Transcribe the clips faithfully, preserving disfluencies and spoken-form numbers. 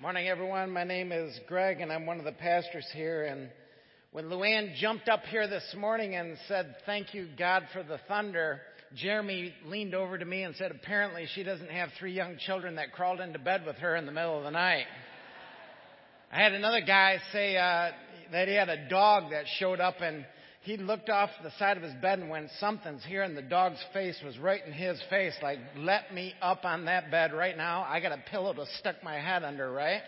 Morning, everyone. My name is Greg, and I'm one of the pastors here. And when Luann jumped up here this morning and said, "Thank you, God, for the thunder," Jeremy leaned over to me and said, apparently she doesn't have three young children that crawled into bed with her in the middle of the night. I had another guy say uh, that he had a dog that showed up, and he looked off the side of his bed and went, "Something's here," and the dog's face was right in his face, like, "Let me up on that bed right now. I got a pillow to stick my head under," right?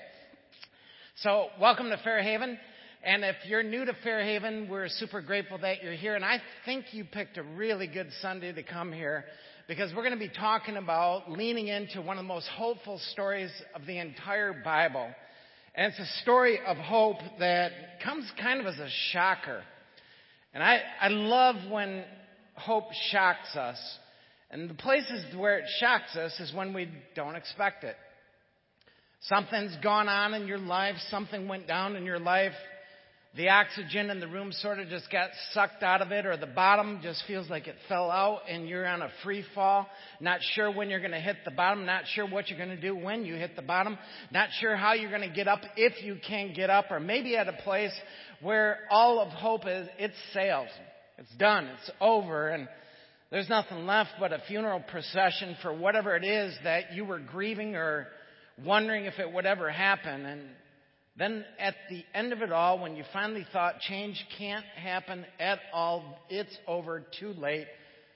So welcome to Fairhaven. And if you're new to Fairhaven, we're super grateful that you're here. And I think you picked a really good Sunday to come here, because we're going to be talking about leaning into one of the most hopeful stories of the entire Bible. And it's a story of hope that comes kind of as a shocker. And I, I love when hope shocks us. And the places where it shocks us is when we don't expect it. Something's gone on in your life. Something went down in your life. The oxygen in the room sort of just got sucked out of it, or the bottom just feels like it fell out and you're on a free fall. Not sure when you're going to hit the bottom. Not sure what you're going to do when you hit the bottom. Not sure how you're going to get up if you can get up. Or maybe at a place where all of hope is, it's sailed. It's done. It's over. And there's nothing left but a funeral procession for whatever it is that you were grieving or wondering if it would ever happen. And then at the end of it all, when you finally thought change can't happen at all, it's over, too late,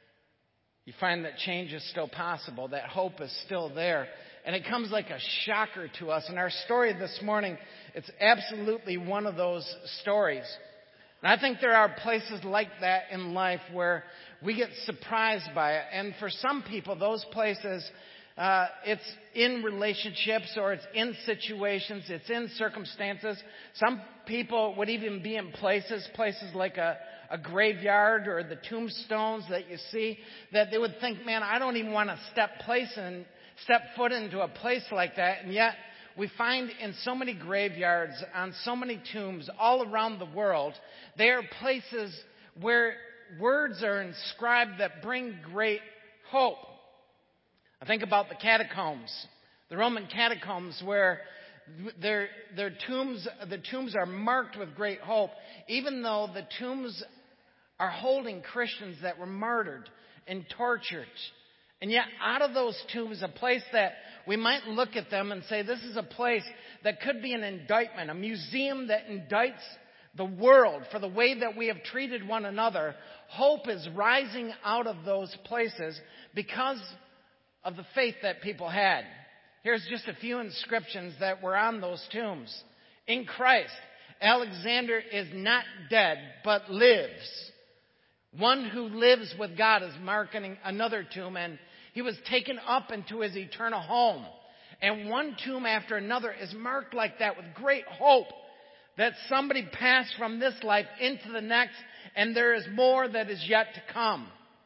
you find that change is still possible, that hope is still there. And it comes like a shocker to us. And our story this morning, it's absolutely one of those stories. And I think there are places like that in life where we get surprised by it. And for some people, those places, Uh, it's in relationships, or it's in situations, it's in circumstances. Some people would even be in places, places like a, a graveyard or the tombstones that you see, that they would think, man, I don't even want to step place and step foot into a place like that. And yet we find in so many graveyards, on so many tombs all around the world, there are places where words are inscribed that bring great hope. I think about the catacombs, the Roman catacombs, where their their tombs the tombs are marked with great hope, even though the tombs are holding Christians that were martyred and tortured. And yet out of those tombs, a place that we might look at them and say, this is a place that could be an indictment, a museum that indicts the world for the way that we have treated one another. Hope is rising out of those places because of the faith that people had. Here's just a few inscriptions that were on those tombs. In Christ, Alexander is not dead, but lives. One who lives with God is marking another tomb, and he was taken up into his eternal home. And one tomb after another is marked like that with great hope that somebody passed from this life into the next, and there is more that is yet to come.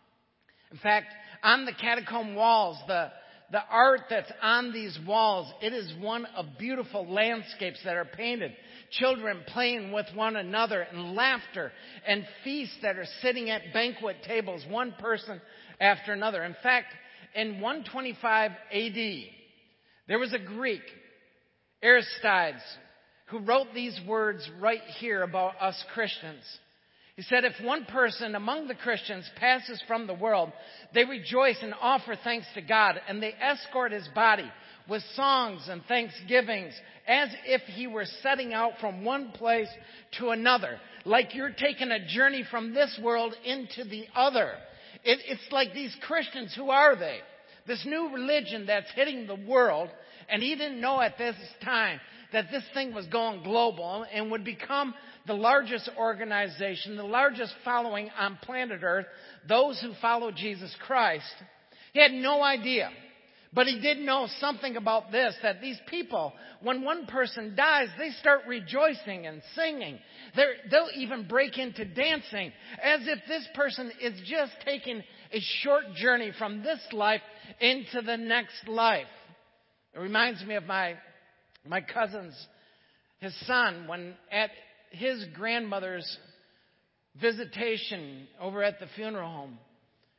In fact, on the catacomb walls, the, the art that's on these walls, it is one of beautiful landscapes that are painted. Children playing with one another, and laughter, and feasts that are sitting at banquet tables, one person after another. In fact, in one twenty-five A D, there was a Greek, Aristides, who wrote these words right here about us Christians. He said, if one person among the Christians passes from the world, they rejoice and offer thanks to God, and they escort his body with songs and thanksgivings as if he were setting out from one place to another, like you're taking a journey from this world into the other. It, it's like these Christians, who are they? This new religion that's hitting the world, and he didn't know at this time that this thing was going global and would become the largest organization, the largest following on planet Earth, those who follow Jesus Christ. He had no idea. But he did know something about this, that these people, when one person dies, they start rejoicing and singing. They're, they'll even break into dancing, as if this person is just taking a short journey from this life into the next life. It reminds me of my, my cousin's, his son, when at his grandmother's visitation over at the funeral home,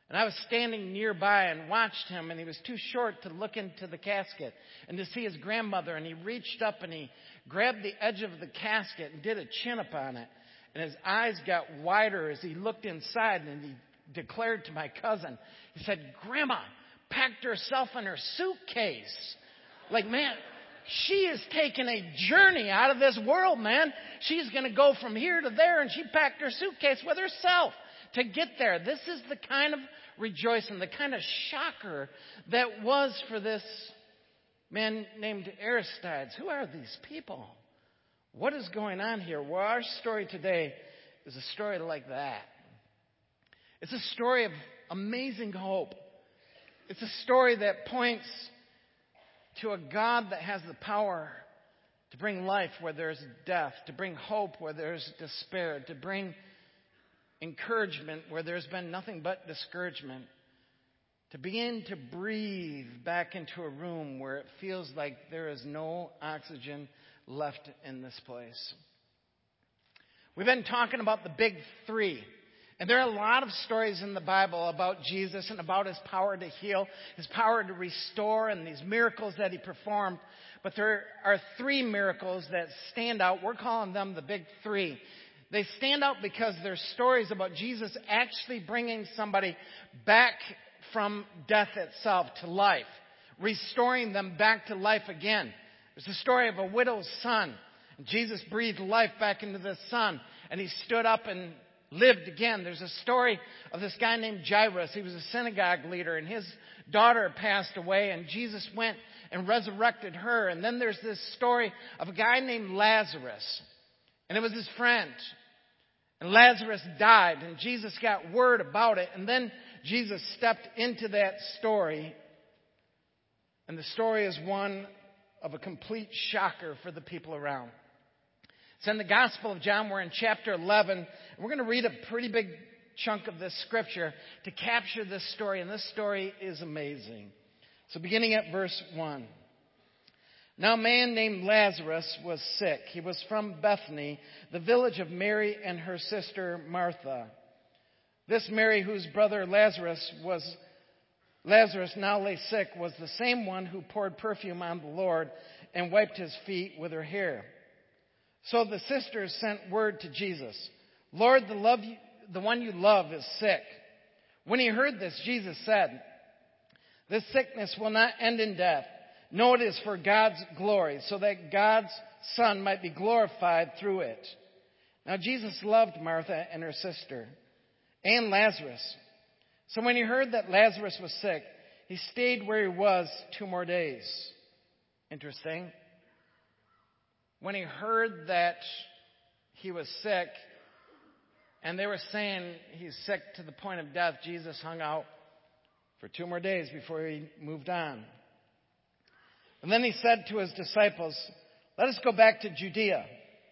And I was standing nearby and watched him, and he was too short to look into the casket and to see his grandmother. And he reached up and he grabbed the edge of the casket and did a chin-up on it. And his eyes got wider as he looked inside, and he declared to my cousin, he said, "Grandma packed herself in her suitcase." Like, man, she is taking a journey out of this world, man. She's going to go from here to there, and she packed her suitcase with herself to get there. This is the kind of rejoicing, the kind of shocker that was for this man named Aristides. Who are these people? What is going on here? Well, our story today is a story like that. It's a story of amazing hope. It's a story that points to a God that has the power to bring life where there's death, to bring hope where there's despair, to bring encouragement where there's been nothing but discouragement, to begin to breathe back into a room where it feels like there is no oxygen left in this place. We've been talking about the big three. And there are a lot of stories in the Bible about Jesus and about his power to heal, his power to restore, and these miracles that he performed. But there are three miracles that stand out. We're calling them the big three. They stand out because they're stories about Jesus actually bringing somebody back from death itself to life, restoring them back to life again. There's the story of a widow's son. Jesus breathed life back into the son, and he stood up and lived again. There's a story of this guy named Jairus. He was a synagogue leader, and his daughter passed away, and Jesus went and resurrected her. And then there's this story of a guy named Lazarus, and it was his friend. And Lazarus died, and Jesus got word about it. And then Jesus stepped into that story, and the story is one of a complete shocker for the people around. It's in the Gospel of John. We're in chapter eleven. And we're going to read a pretty big chunk of this scripture to capture this story. And this story is amazing. So beginning at verse one. Now a man named Lazarus was sick. He was from Bethany, the village of Mary and her sister Martha. This Mary, whose brother Lazarus was Lazarus now lay sick, was the same one who poured perfume on the Lord and wiped his feet with her hair. So the sisters sent word to Jesus, "Lord, the, love you, the one you love is sick." When he heard this, Jesus said, "This sickness will not end in death. No, it is for God's glory, so that God's Son might be glorified through it." Now Jesus loved Martha and her sister and Lazarus. So when he heard that Lazarus was sick, he stayed where he was two more days. Interesting. When he heard that he was sick, and they were saying he's sick to the point of death, Jesus hung out for two more days before he moved on. And then he said to his disciples, "Let us go back to Judea."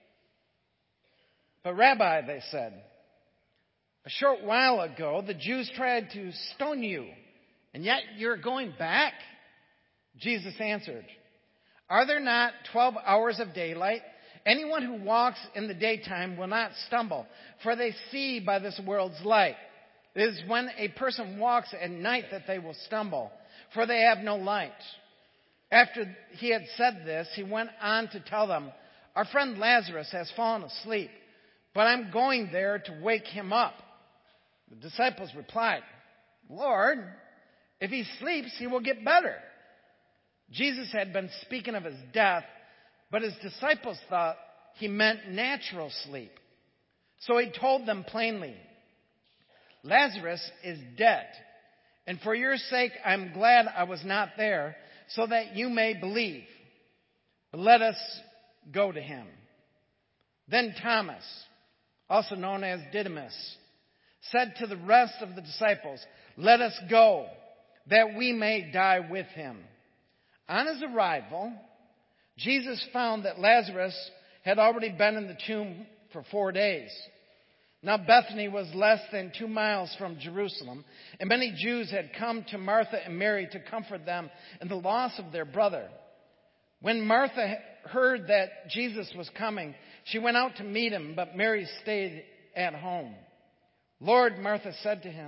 "But Rabbi," they said, "a short while ago the Jews tried to stone you, and yet you're going back?" Jesus answered, "Are there not twelve hours of daylight? Anyone who walks in the daytime will not stumble, for they see by this world's light. It is when a person walks at night that they will stumble, for they have no light." After he had said this, he went on to tell them, "Our friend Lazarus has fallen asleep, but I'm going there to wake him up." The disciples replied, "Lord, if he sleeps, he will get better." Jesus had been speaking of his death, but his disciples thought he meant natural sleep. So he told them plainly, "Lazarus is dead, and for your sake I'm glad I was not there, so that you may believe. But let us go to him." Then Thomas, also known as Didymus, said to the rest of the disciples, "Let us go, that we may die with him." On his arrival, Jesus found that Lazarus had already been in the tomb for four days. Now Bethany was less than two miles from Jerusalem, and many Jews had come to Martha and Mary to comfort them in the loss of their brother. When Martha heard that Jesus was coming, she went out to meet him, but Mary stayed at home. "Lord," Martha said to him,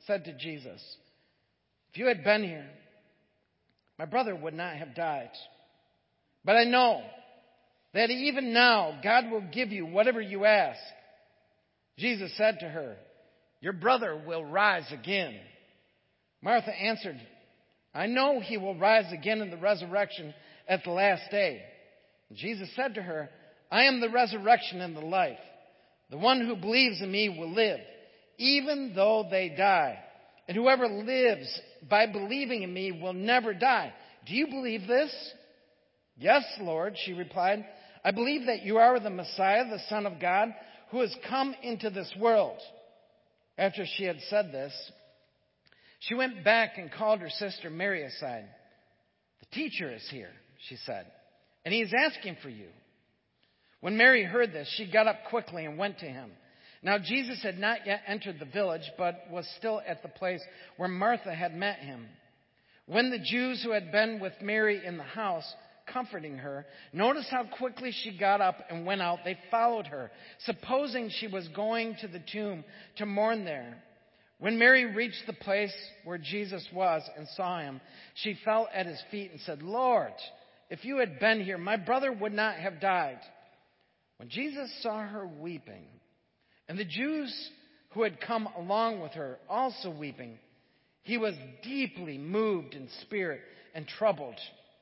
said to Jesus, "If you had been here, my brother would not have died. But I know that even now God will give you whatever you ask." Jesus said to her, "Your brother will rise again." Martha answered, "I know he will rise again in the resurrection at the last day." And Jesus said to her, "I am the resurrection and the life. The one who believes in me will live, even though they die. And whoever lives by believing in me will never die. Do you believe this?" "Yes, Lord," she replied. "I believe that you are the Messiah, the Son of God, who has come into this world." After she had said this, she went back and called her sister Mary aside. "The teacher is here," she said, "and he is asking for you." When Mary heard this, she got up quickly and went to him. Now Jesus had not yet entered the village, but was still at the place where Martha had met him. When the Jews who had been with Mary in the house, comforting her, noticed how quickly she got up and went out, they followed her, supposing she was going to the tomb to mourn there. When Mary reached the place where Jesus was and saw him, she fell at his feet and said, "Lord, if you had been here, my brother would not have died." When Jesus saw her weeping, and the Jews who had come along with her also weeping, he was deeply moved in spirit and troubled.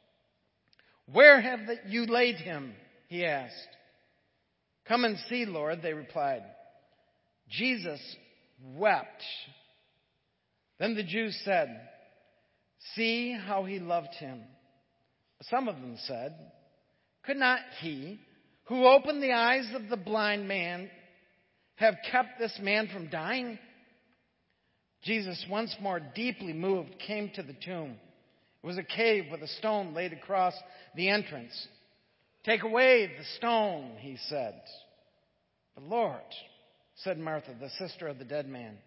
"Where have you laid him?" he asked. "Come and see, Lord," they replied. Jesus wept. Then the Jews said, "See how he loved him." Some of them said, "Could not he who opened the eyes of the blind man have kept this man from dying?" Jesus, once more deeply moved, came to the tomb. It was a cave with a stone laid across the entrance. "Take away the stone," he said. "But Lord," said Martha, the sister of the dead man,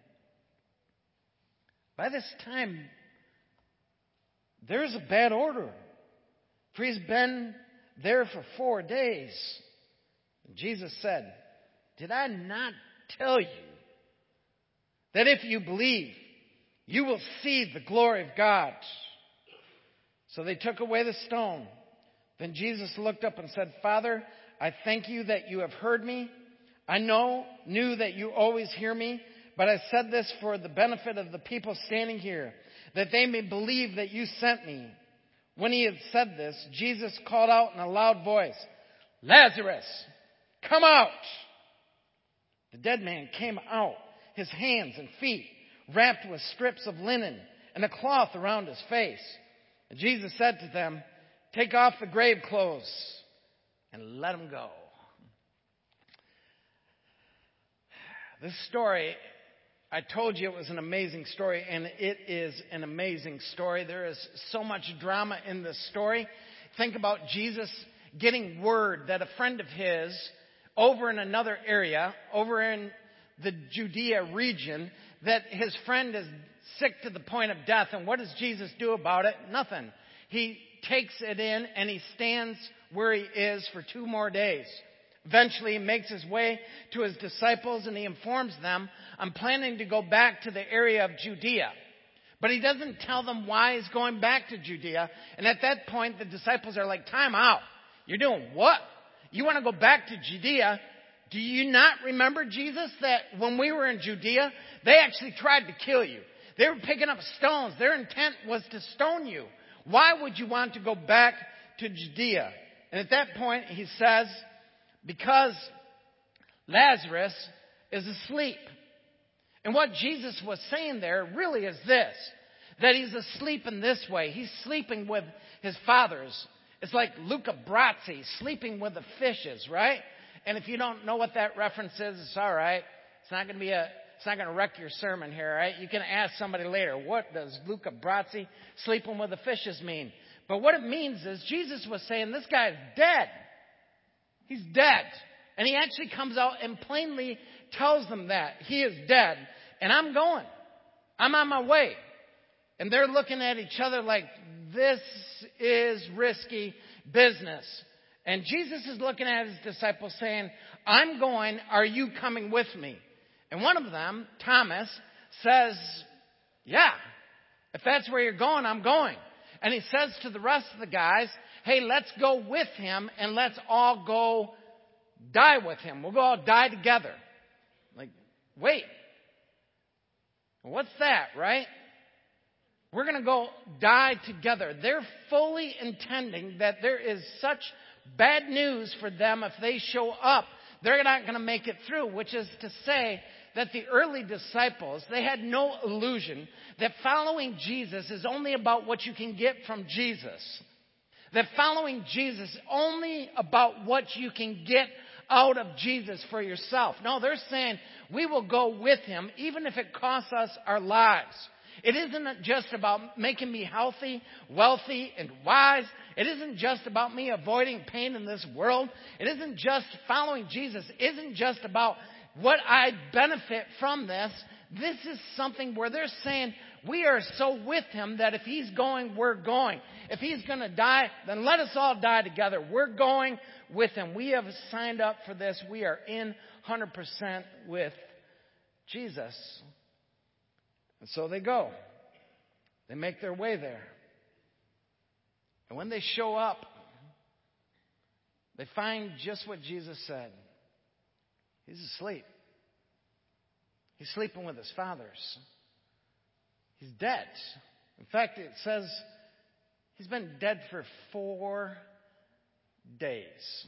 "by this time there is a bad odor, for he's been there for four days." And Jesus said, "Did I not tell you that if you believe, you will see the glory of God?" So they took away the stone. Then Jesus looked up and said, "Father, I thank you that you have heard me. I know, knew that you always hear me, but I said this for the benefit of the people standing here, that they may believe that you sent me." When he had said this, Jesus called out in a loud voice, "Lazarus, come out!" The dead man came out, his hands and feet wrapped with strips of linen and a cloth around his face. And Jesus said to them, "Take off the grave clothes and let him go." This story, I told you it was an amazing story, and it is an amazing story. There is so much drama in this story. Think about Jesus getting word that a friend of his over in another area, over in the Judea region, that his friend is sick to the point of death. And what does Jesus do about it? Nothing. He takes it in and he stands where he is for two more days. Eventually, he makes his way to his disciples and he informs them, "I'm planning to go back to the area of Judea." But he doesn't tell them why he's going back to Judea. And at that point, the disciples are like, "Time out. You're doing what? You want to go back to Judea? Do you not remember, Jesus, that when we were in Judea, they actually tried to kill you? They were picking up stones. Their intent was to stone you. Why would you want to go back to Judea?" And at that point, he says, "Because Lazarus is asleep." And what Jesus was saying there really is this, that he's asleep in this way. He's sleeping with his fathers. It's like Luca Brasi sleeping with the fishes, right? And if you don't know what that reference is, it's all right. It's not going to be a, it's not going to wreck your sermon here, right? You can ask somebody later, what does Luca Brasi sleeping with the fishes mean? But what it means is Jesus was saying this guy's dead. He's dead. And he actually comes out and plainly tells them that he is dead. And I'm going. I'm on my way. And they're looking at each other like, this is risky business. And Jesus is looking at his disciples saying, I'm going. Are you coming with me? And one of them, Thomas, says, Yeah, if that's where you're going, I'm going. And he says to the rest of the guys, hey, let's go with him and let's all go die with him. We'll go all die together. Like, wait. What's that, right? We're going to go die together. They're fully intending that there is such bad news for them if they show up. They're not going to make it through, which is to say that the early disciples, they had no illusion that following Jesus is only about what you can get from Jesus. That following Jesus is only about what you can get out of Jesus for yourself. No, they're saying we will go with him even if it costs us our lives. It isn't just about making me healthy, wealthy, and wise. It isn't just about me avoiding pain in this world. It isn't just following Jesus. It isn't just about what I benefit from this. This is something where they're saying we are so with him that if he's going, we're going. If he's going to die, then let us all die together. We're going with him. We have signed up for this. We are in one hundred percent with Jesus. And so they go. They make their way there. And when they show up, they find just what Jesus said. He's asleep. He's sleeping with his fathers. He's dead. In fact, it says he's been dead for four days.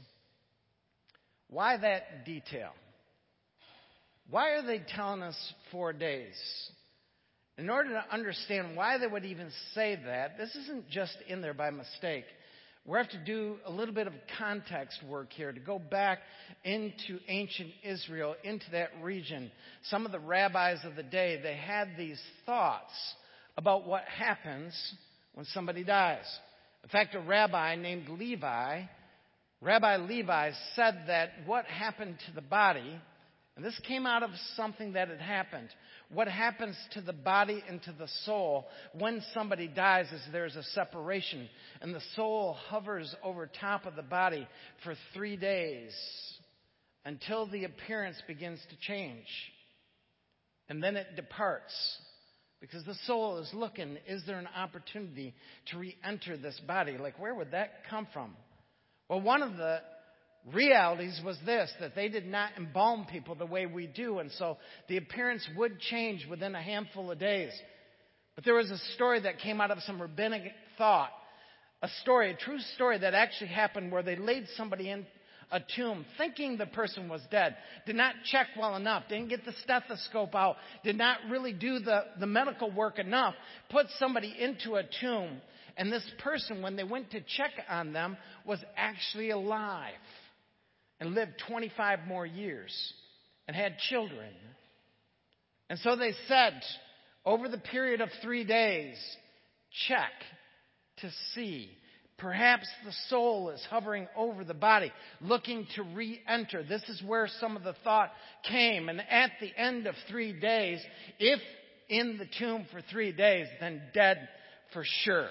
Why that detail? Why are they telling us four days? In order to understand why they would even say that, this isn't just in there by mistake. We have to do a little bit of context work here to go back into ancient Israel, into that region. Some of the rabbis of the day, they had these thoughts about what happens when somebody dies. In fact, a rabbi named Levi, Rabbi Levi said that what happened to the body, and this came out of something that had happened. What happens to the body and to the soul when somebody dies is there's a separation. And the soul hovers over top of the body for three days until the appearance begins to change. And then it departs. Because the soul is looking, is there an opportunity to re-enter this body? Like, where would that come from? Well, one of the realities was this, that they did not embalm people the way we do, and so the appearance would change within a handful of days. But there was a story that came out of some rabbinic thought, a story, a true story that actually happened where they laid somebody in a tomb thinking the person was dead, did not check well enough, didn't get the stethoscope out, did not really do the, the medical work enough, put somebody into a tomb, and this person, when they went to check on them, was actually alive. And lived twenty-five more years and had children. And so they said, over the period of three days, check to see. Perhaps the soul is hovering over the body, looking to re-enter. This is where some of the thought came. And at the end of three days, if in the tomb for three days, then dead for sure.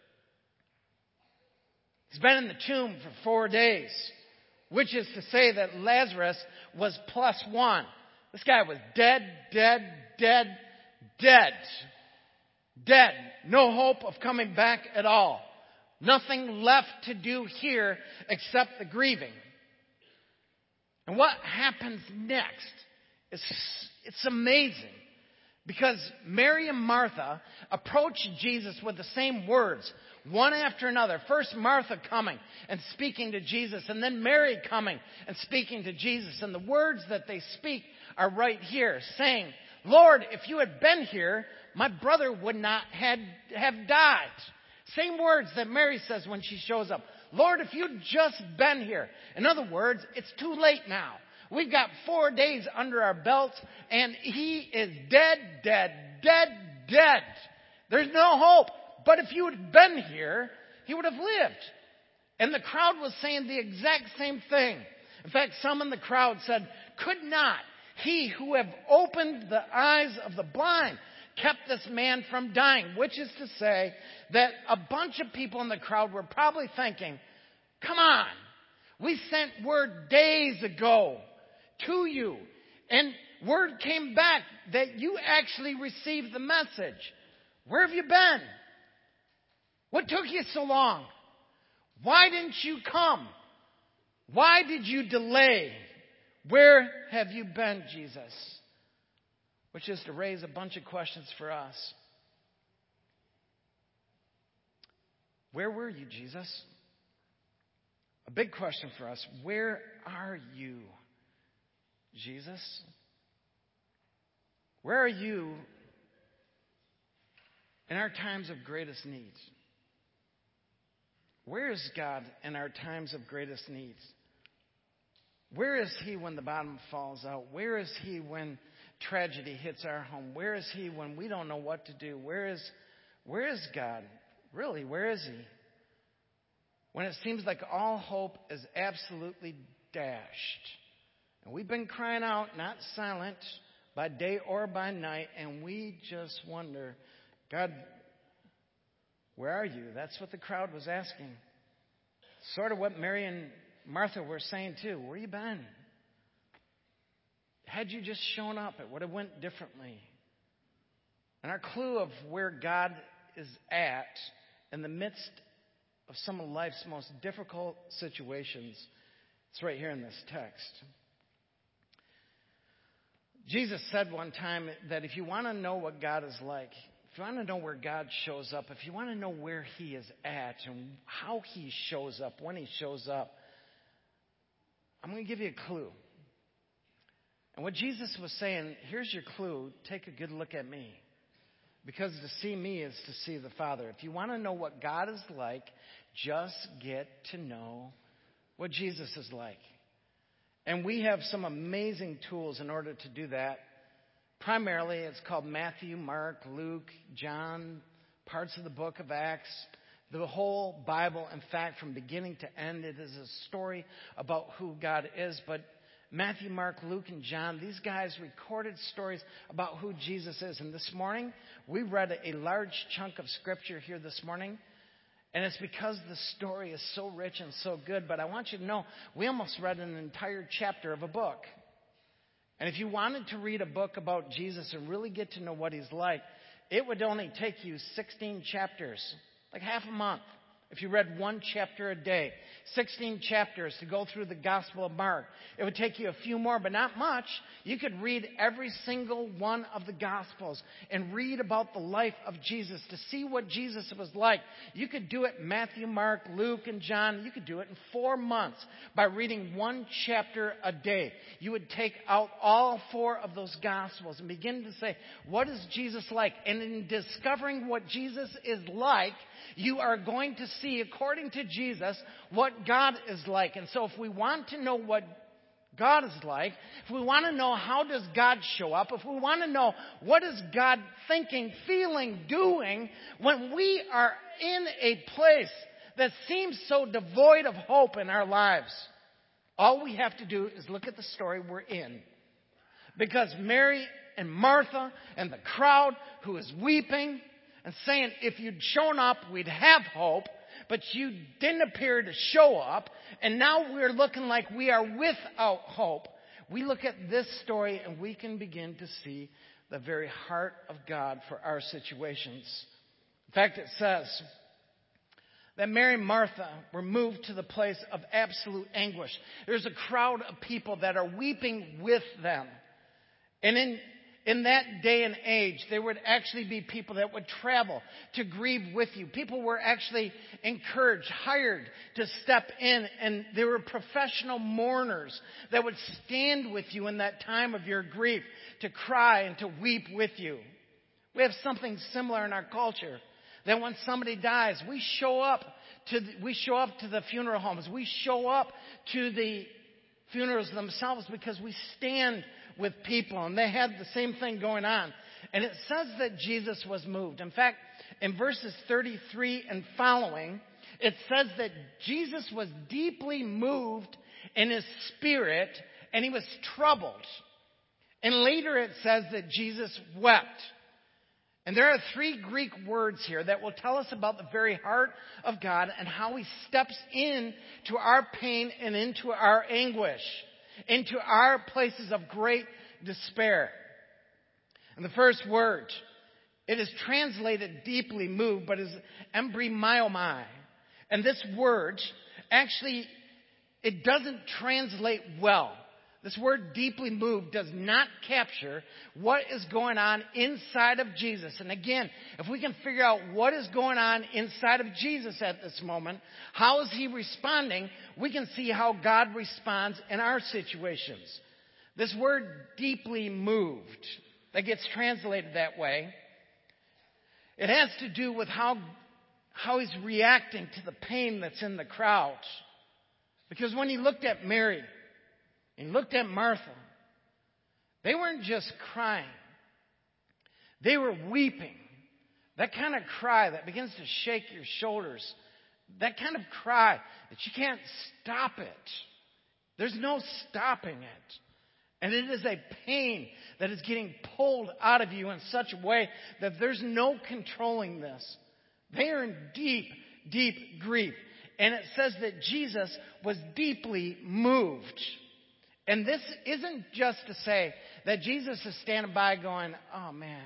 He's been in the tomb for four days. Which is to say that Lazarus was plus one. This guy was dead, dead, dead, dead. Dead. No hope of coming back at all. Nothing left to do here except the grieving. And what happens next is it's amazing. Because Mary and Martha approach Jesus with the same words, one after another. First Martha coming and speaking to Jesus, and then Mary coming and speaking to Jesus. And the words that they speak are right here, saying, Lord, if you had been here, my brother would not had, have died. Same words that Mary says when she shows up. Lord, if you'd just been here. In other words, it's too late now. We've got four days under our belts, and he is dead, dead, dead, dead. There's no hope. But if you had been here, he would have lived. And the crowd was saying the exact same thing. In fact, some in the crowd said, could not he who have opened the eyes of the blind kept this man from dying? Which is to say that a bunch of people in the crowd were probably thinking, come on, we sent word days ago to you, and word came back that you actually received the message. Where have you been? What took you so long? Why didn't you come? Why did you delay? Where have you been, Jesus? Which is to raise a bunch of questions for us. Where were you, Jesus? A big question for us. Where are you, Jesus? Where are you in our times of greatest needs? Where is God in our times of greatest needs? Where is He when the bottom falls out? Where is He when tragedy hits our home? Where is He when we don't know what to do? Where is, where is God? Really, where is He? When it seems like all hope is absolutely dashed. And we've been crying out, not silent, by day or by night, and we just wonder, God, where are you? That's what the crowd was asking. Sort of what Mary and Martha were saying too. Where you been? Had you just shown up, it would have went differently. And our clue of where God is at in the midst of some of life's most difficult situations, it's right here in this text. Jesus said one time that if you want to know what God is like, if you want to know where God shows up, if you want to know where He is at and how He shows up, when He shows up, I'm going to give you a clue. And what Jesus was saying, here's your clue, take a good look at me. Because to see me is to see the Father. If you want to know what God is like, just get to know what Jesus is like. And we have some amazing tools in order to do that. Primarily, it's called Matthew, Mark, Luke, John, parts of the book of Acts, the whole Bible. In fact, from beginning to end, it is a story about who God is. But Matthew, Mark, Luke, and John, these guys recorded stories about who Jesus is. And this morning, we read a large chunk of Scripture here this morning. And it's because the story is so rich and so good. But I want you to know, we almost read an entire chapter of a book. And if you wanted to read a book about Jesus and really get to know what He's like, it would only take you sixteen chapters, like half a month. If you read one chapter a day, sixteen chapters to go through the Gospel of Mark. It would take you a few more, but not much. You could read every single one of the Gospels and read about the life of Jesus to see what Jesus was like. You could do it Matthew, Mark, Luke, and John. You could do it in four months by reading one chapter a day. You would take out all four of those Gospels and begin to say, what is Jesus like? And in discovering what Jesus is like, you are going to see, according to Jesus, what God is like. And so if we want to know what God is like, if we want to know how does God show up, if we want to know what is God thinking, feeling, doing, when we are in a place that seems so devoid of hope in our lives, all we have to do is look at the story we're in. Because Mary and Martha and the crowd who is weeping and saying, if you'd shown up, we'd have hope, but you didn't appear to show up, and now we're looking like we are without hope. We look at this story and we can begin to see the very heart of God for our situations. In fact, it says that Mary and Martha were moved to the place of absolute anguish. There's a crowd of people that are weeping with them. And in In that day and age, there would actually be people that would travel to grieve with you. People were actually encouraged, hired to step in, and there were professional mourners that would stand with you in that time of your grief to cry and to weep with you. We have something similar in our culture. That when somebody dies, we show up to the, we show up to the funeral homes. We show up to the funerals themselves because we stand with people, and they had the same thing going on. And it says that Jesus was moved. In fact, in verses thirty-three and following, it says that Jesus was deeply moved in His spirit, and He was troubled. And later it says that Jesus wept. And there are three Greek words here that will tell us about the very heart of God and how He steps in to our pain and into our anguish, into our places of great despair. And the first word It is translated deeply moved, but is embryomai. And this word, actually, it doesn't translate well. This word deeply moved does not capture what is going on inside of Jesus. And again, if we can figure out what is going on inside of Jesus at this moment, how is he responding, we can see how God responds in our situations. This word deeply moved, that gets translated that way, it has to do with how, how he's reacting to the pain that's in the crowd. Because when he looked at Mary, and he looked at Martha, they weren't just crying. They were weeping. That kind of cry that begins to shake your shoulders. That kind of cry that you can't stop it. There's no stopping it. And it is a pain that is getting pulled out of you in such a way that there's no controlling this. They are in deep, deep grief. And it says that Jesus was deeply moved. And this isn't just to say that Jesus is standing by going, oh man,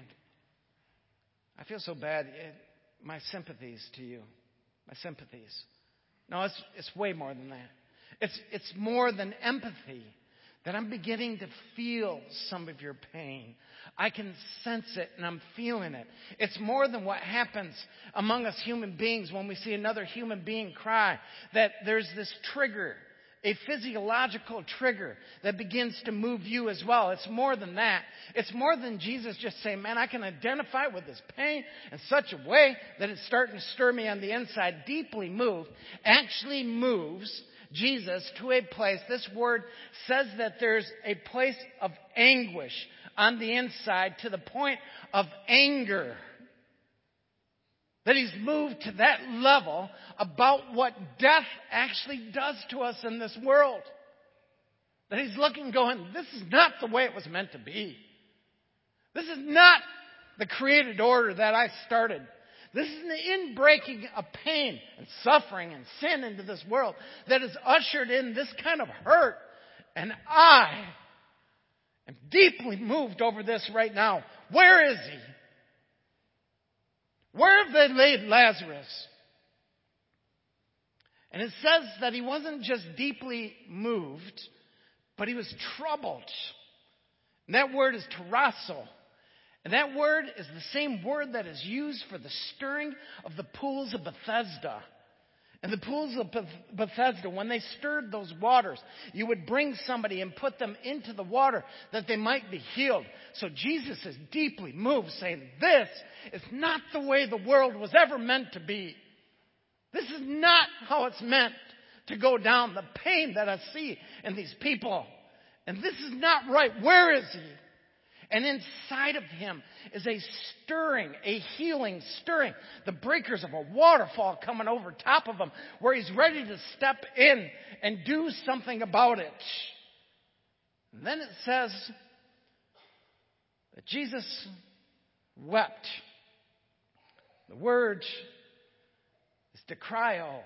I feel so bad. It, my sympathies to you. My sympathies. No, it's, it's way more than that. It's, it's more than empathy. That I'm beginning to feel some of your pain. I can sense it and I'm feeling it. It's more than what happens among us human beings when we see another human being cry. That there's this trigger, a physiological trigger that begins to move you as well. It's more than that. It's more than Jesus just saying, man, I can identify with this pain in such a way that it's starting to stir me on the inside. Deeply moved actually moves Jesus to a place, this word says that there's a place of anguish on the inside to the point of anger. That he's moved to that level about what death actually does to us in this world. That he's looking going, this is not the way it was meant to be. This is not the created order that I started. This is the inbreaking of pain and suffering and sin into this world that has ushered in this kind of hurt. And I am deeply moved over this right now. Where is he? Where have they laid Lazarus? And it says that he wasn't just deeply moved, but he was troubled. And that word is tarasso. And that word is the same word that is used for the stirring of the pools of Bethesda. And the pools of Bethesda, when they stirred those waters, you would bring somebody and put them into the water that they might be healed. So Jesus is deeply moved, saying, this is not the way the world was ever meant to be. This is not how it's meant to go down. The pain that I see in these people. And this is not right. Where is he? And inside of him is a stirring, a healing stirring. The breakers of a waterfall coming over top of him where he's ready to step in and do something about it. And then it says that Jesus wept. The word is dekryo.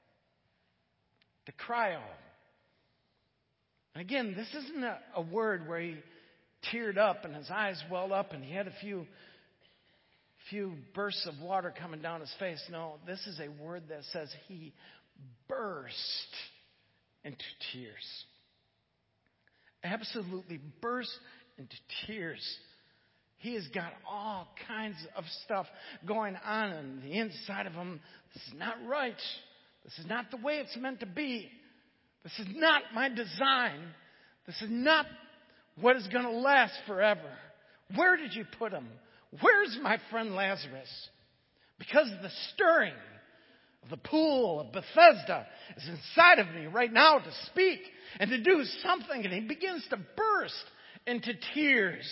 Dekryo. And again, this isn't a, a word where he teared up and his eyes welled up and he had a few few bursts of water coming down his face. No, this is a word that says he burst into tears. Absolutely burst into tears. He has got all kinds of stuff going on in the inside of him. This is not right. This is not the way it's meant to be. This is not my design. This is not what is going to last forever. Where did you put him? Where's my friend Lazarus? Because the stirring of the pool of Bethesda is inside of me right now to speak and to do something. And he begins to burst into tears.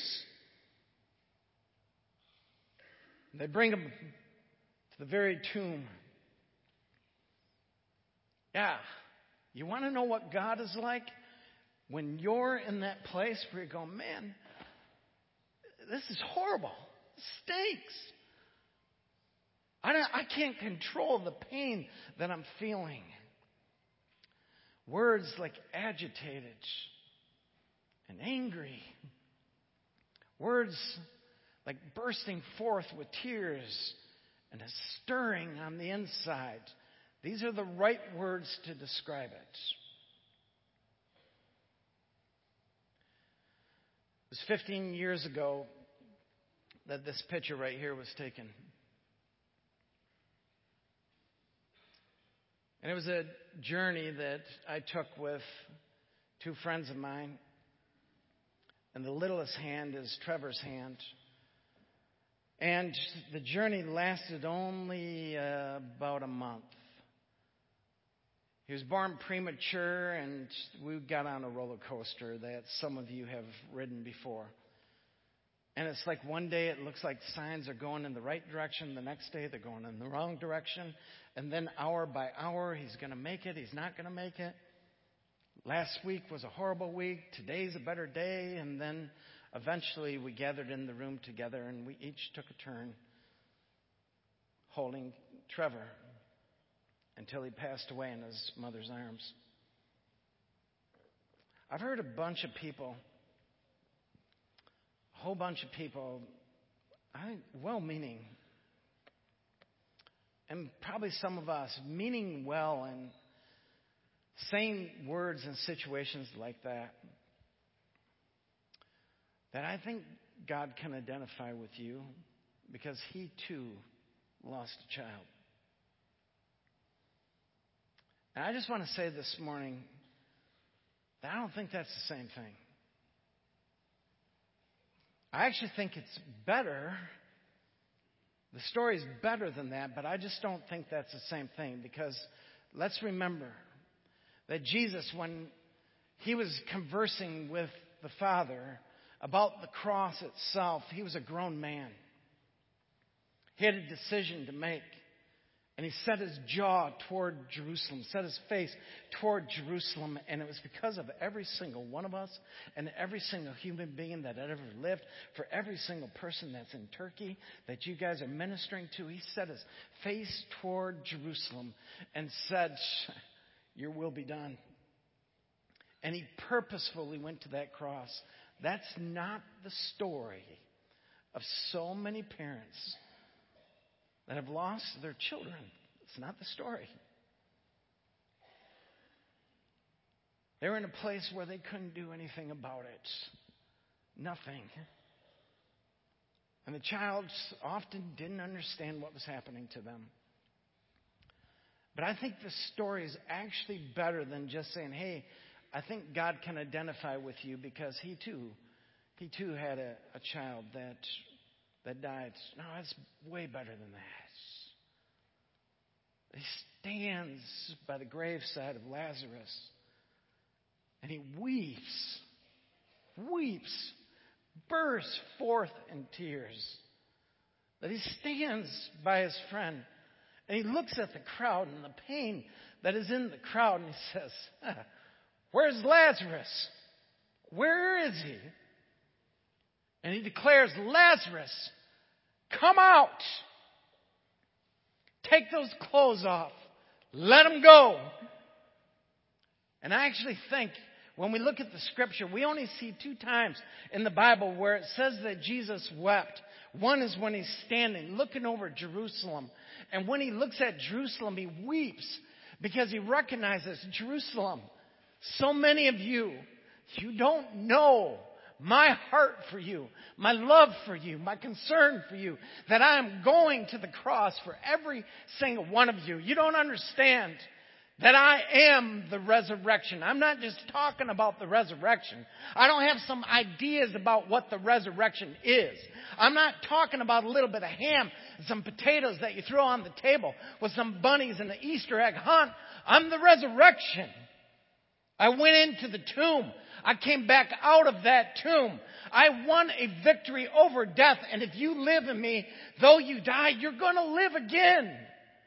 And they bring him to the very tomb. Yeah. You want to know what God is like? When you're in that place where you're going, man, this is horrible. It stinks. I, don't, I can't control the pain that I'm feeling. Words like agitated and angry. Words like bursting forth with tears and a stirring on the inside. These are the right words to describe it. It was fifteen years ago that this picture right here was taken. And it was a journey that I took with two friends of mine. And the littlest hand is Trevor's hand. And the journey lasted only uh, about a month. He was born premature, and we got on a roller coaster that some of you have ridden before. And it's like one day it looks like signs are going in the right direction. The next day they're going in the wrong direction. And then hour by hour, he's going to make it. He's not going to make it. Last week was a horrible week. Today's a better day. And then eventually we gathered in the room together and we each took a turn holding Trevor until he passed away in his mother's arms. I've heard a bunch of people, a whole bunch of people, I think well-meaning, and probably some of us meaning well and saying words in situations like that, that I think God can identify with you because he too lost a child. And I just want to say this morning that I don't think that's the same thing. I actually think it's better. The story's better than that, but I just don't think that's the same thing because let's remember that Jesus, when he was conversing with the Father about the cross itself, he was a grown man. He had a decision to make. And he set his jaw toward Jerusalem, set his face toward Jerusalem. And it was because of every single one of us and every single human being that had ever lived, for every single person that's in Turkey that you guys are ministering to. He set his face toward Jerusalem and said, your will be done. And he purposefully went to that cross. That's not the story of so many parents that have lost their children. It's not the story. They were in a place where they couldn't do anything about it. Nothing. And the child often didn't understand what was happening to them. But I think the story is actually better than just saying, hey, I think God can identify with you because he too, he too had a, a child that that died. No, it's way better than that. He stands by the graveside of Lazarus and he weeps, weeps, bursts forth in tears. That he stands by his friend and he looks at the crowd and the pain that is in the crowd and he says, ah, where's Lazarus? Where is he? And he declares, Lazarus, come out. Take those clothes off. Let him go. And I actually think when we look at the scripture, we only see two times in the Bible where it says that Jesus wept. One is when he's standing, looking over Jerusalem. And when he looks at Jerusalem, he weeps because he recognizes Jerusalem. So many of you, you don't know my heart for you, my love for you, my concern for you, that I am going to the cross for every single one of you. You don't understand that I am the resurrection. I'm not just talking about the resurrection. I don't have some ideas about what the resurrection is. I'm not talking about a little bit of ham and some potatoes that you throw on the table with some bunnies and the Easter egg hunt. I'm the resurrection. I went into the tomb. I came back out of that tomb. I won a victory over death. And if you live in me, though you die, you're going to live again.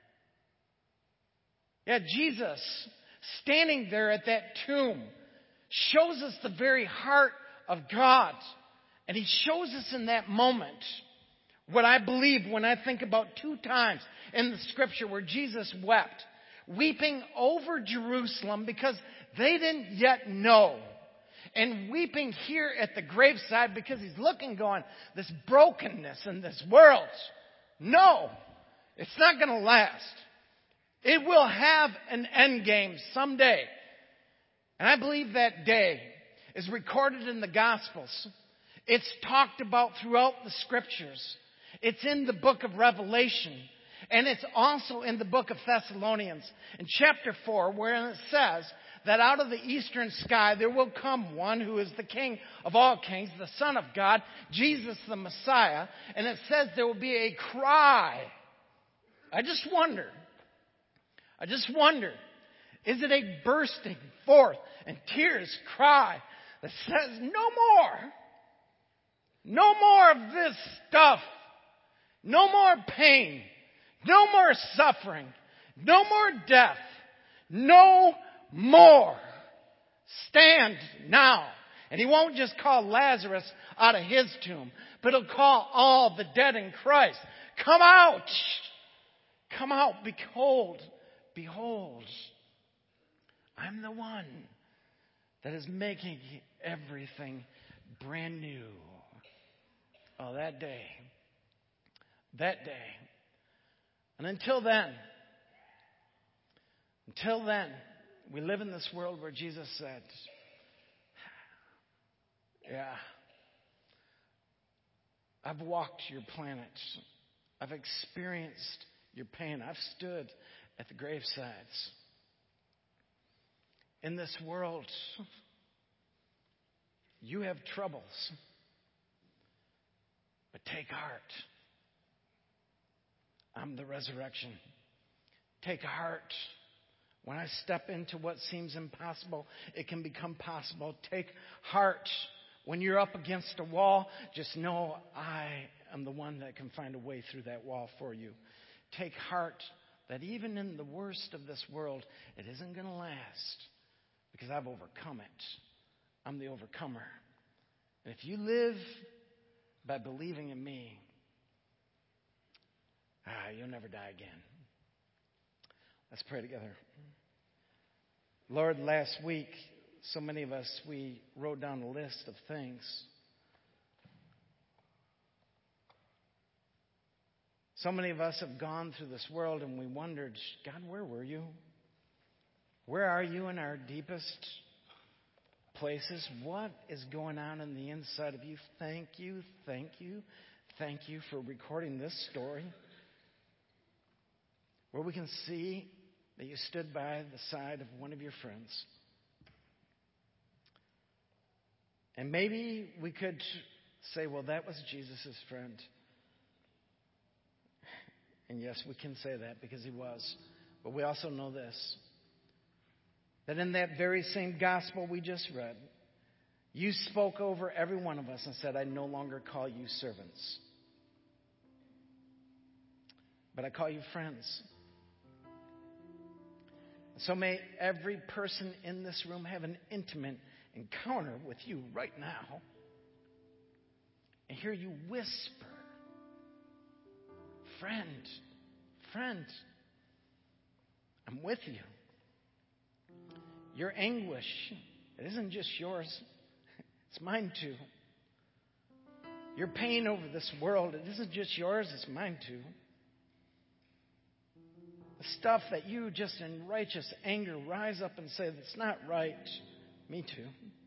Yeah, Jesus, standing there at that tomb, shows us the very heart of God. And he shows us in that moment what I believe when I think about two times in the scripture where Jesus wept, weeping over Jerusalem because they didn't yet know. and weeping here at the graveside because he's looking going, this brokenness in this world. No, it's not going to last. It will have an end game someday. And I believe that day is recorded in the Gospels. It's talked about throughout the Scriptures. It's in the book of Revelation. And it's also in the book of Thessalonians. In chapter four, where it says that out of the eastern sky there will come one who is the King of all kings, the Son of God, Jesus the Messiah. And it says there will be a cry. I just wonder. I just wonder. Is it a bursting forth and tears cry that says, no more. No more of this stuff. No more pain. No more suffering. No more death. No more. Stand now. And he won't just call Lazarus out of his tomb, but he'll call all the dead in Christ. Come out. Come out. Behold. Behold. I'm the one that is making everything brand new. Oh, that day. That day. And until then, until then, we live in this world where Jesus said, yeah, I've walked your planet. I've experienced your pain. I've stood at the gravesides. In this world, you have troubles. But take heart. I'm the resurrection. Take heart. When I step into what seems impossible, it can become possible. Take heart. When you're up against a wall, just know I am the one that can find a way through that wall for you. Take heart that even in the worst of this world, it isn't going to last because I've overcome it. I'm the overcomer. And if you live by believing in me, ah, you'll never die again. Let's pray together. Lord, last week, so many of us, we wrote down a list of things. So many of us have gone through this world and we wondered, God, where were you? Where are you in our deepest places? What is going on in the inside of you? Thank you, thank you, thank you for recording this story where we can see that you stood by the side of one of your friends. And maybe we could say, well, that was Jesus' friend. And yes, we can say that because he was. But we also know this, that in that very same gospel we just read, you spoke over every one of us and said, I no longer call you servants, but I call you friends. So may every person in this room have an intimate encounter with you right now and hear you whisper, friend, friend, I'm with you. Your anguish, it isn't just yours, it's mine too. Your pain over this world, it isn't just yours, it's mine too. The stuff that you just in righteous anger rise up and say, that's not right, me too.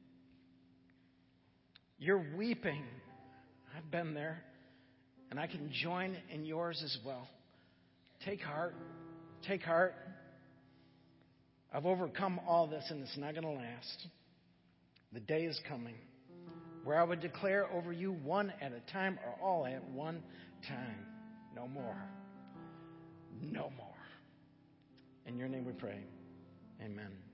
You're weeping. I've been there. And I can join in yours as well. Take heart. Take heart. I've overcome all this and it's not going to last. The day is coming where I would declare over you one at a time or all at one time. No more. No more. In your name we pray. Amen.